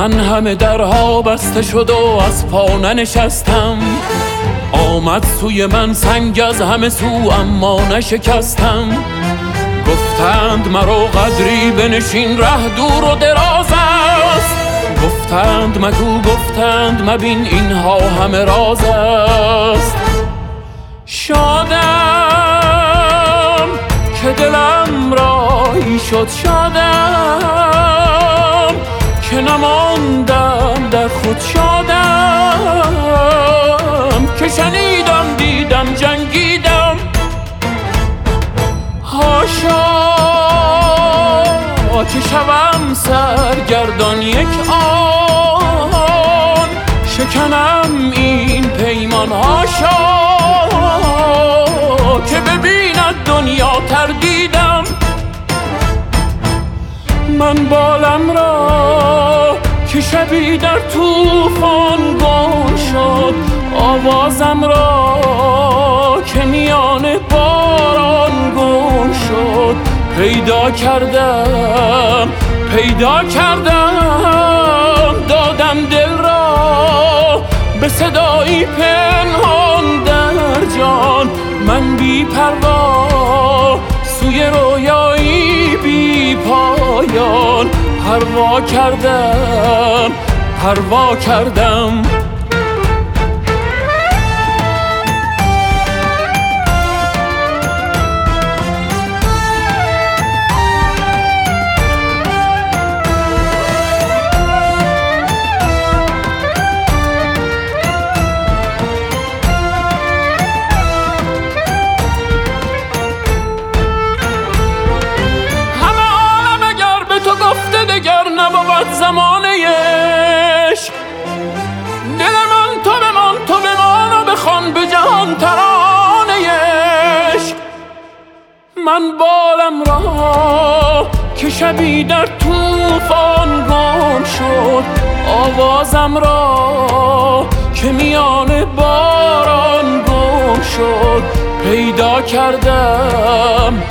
من همه درها بسته شد و از پا ننشستم. آمد سوی من سنگ از همه سو اما نشکستم. گفتند مرا قدری بنشین ره دور و دراز است. گفتند مگو گفتند مبین اینها همه راز است. شادم که دلم راهی شد، شادم که نماندم در خود، شادم که شنیدم دیدم جنگیدم. هاشا که شوم سرگردان یک آن، شکنم این پیمان. هاشا که ببیند دنیا تردیدم. من بالم را که شبی در طوفان گم شد، آوازم را که میان باران گم شد. پیدا کردم دادم دل را به صدایی پنهان در جان. من بی پروا سوی رویایی بی پایان پروا کردم. زمانه عشق دل من تو بمان و بخوان به جهان ترانه عشق. من بالم را که شبی در طوفان گم شد، آوازم را که میان باران گم شد. پیدا کردم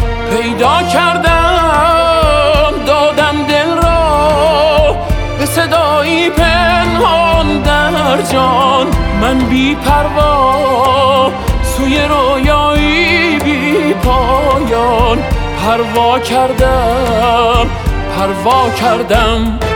دادم دل را به صدایی پنهان در جان. من بی پروا سوی رویایی بی پایان پروا کردم.